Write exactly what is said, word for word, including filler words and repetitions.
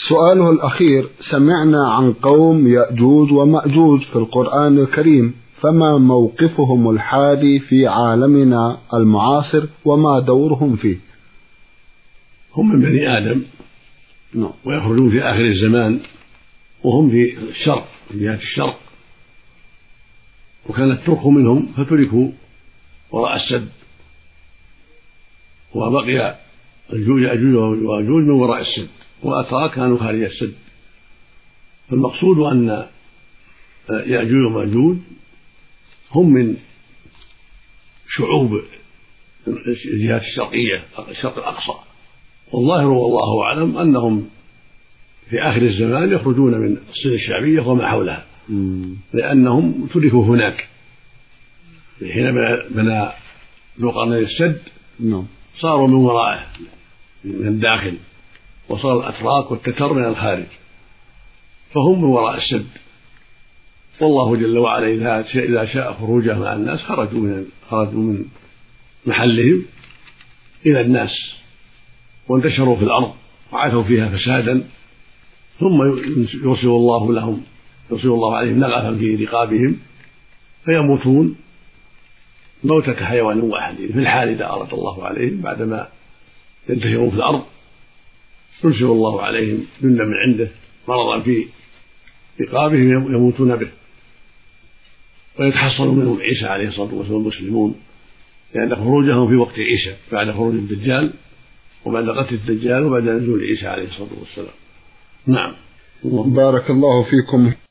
سؤاله الأخير: سمعنا عن قوم يأجوج ومأجوج في القرآن الكريم، فما موقفهم الحالي في عالمنا المعاصر وما دورهم فيه؟ هم من بني آدم ويخرجون في آخر الزمان، وهم في الشرق، في جهة الشرق، وكان الترك منهم فتركوا وراء السد، وبقي يأجوج ومأجوج من وراء السد، والأتراك كانوا خارج السد. فالمقصود أن يأجوج ومأجوج هم من شعوب الجهات الشرقية، الشرق الأقصى، والظاهر والله أعلم أنهم في آخر الزمان يخرجون من الصين الشعبية وما حولها، لأنهم تركوا هناك حين بنى ذو القرنين السد، صاروا من ورائه من الداخل، وصار الأتراك والتتر من الخارج، فهم من وراء السد. والله جل وعلا إذا شاء خروجه مع الناس خرجوا من خرجوا من محلهم إلى الناس وانتشروا في الأرض وعثوا فيها فسادا، ثم يرسل الله لهم يرسل الله عليهم نغفا في رقابهم فيموتون موتة حيوان واحد في الحال إذا أراد الله عليهم، بعدما ينتشرون في الأرض يرسل الله عليهم جندا من عنده مرضا في رقابهم يموتون به، ويتحصل منهم عيسى عليه الصلاة والسلام المسلمون، لأن خروجهم في وقت عيسى بعد خروج الدجال وبعد قتل الدجال وبعد نزول عيسى عليه الصلاة والسلام. نعم. بارك الله فيكم.